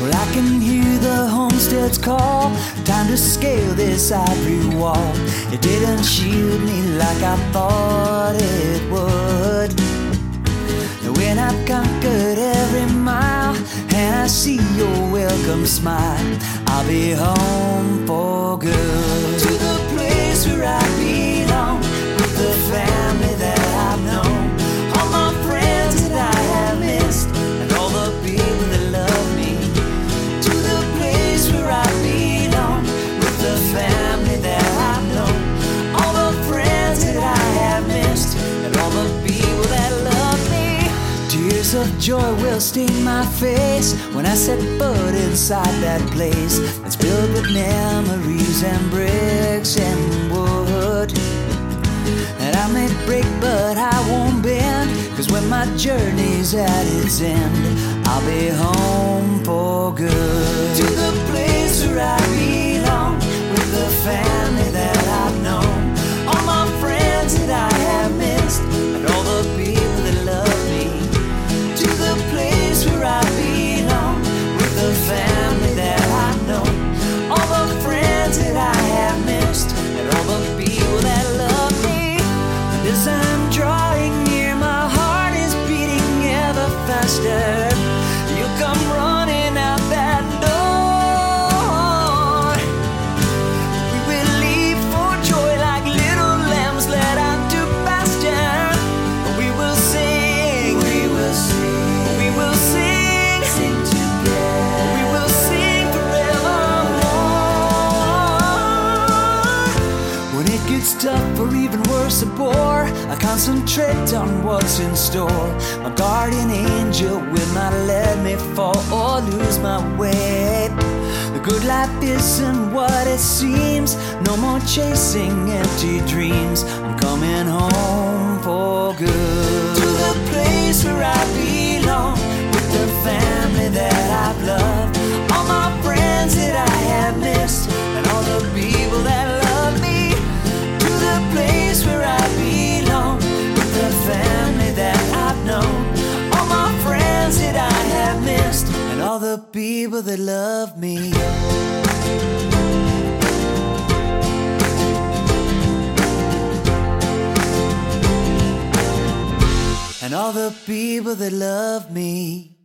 Well, I can hear the homestead's call. Time to scale this ivory wall. It didn't shield me like I thought it would. When I've conquered every mile and I see your welcome smile, I'll be home for good. To the place where I belong, with the family that I've known, all my friends that I have missed, and all the people that love me. To the place where I belong, with the family that I've known, all the friends that I have missed, and all the people that love me. Tears of joy will stain my face when I set foot inside that place that's filled with memories and bricks and wood. And I may break but I won't bend, 'cause when my journey's at its end, I'll be home for good. To the place where I belong, with the family that I've known, all my friends that I have missed, and all the people that love me. To the place where I belong, with the family that I've known, all the friends that I have missed, and all the people that love me. And as I'm drawing near, my heart is beating ever faster. You come running out that door. We will leap for joy like little lambs led out to pasture. We will sing, we will sing, we will sing, sing together. We will sing forevermore. When it gets tough or even worse, a bore, I concentrate on what's in store. My guardian angel will not let me fall or lose my way. The good life isn't what it seems. No more chasing empty dreams. I'm coming home for good. To the place where I belong, with the family that I've loved, all my friends that I have missed, and all the people that love me. To the place where I belong, with the family that I've known, all my friends that I have missed, and all the people that love me. And all the people that love me.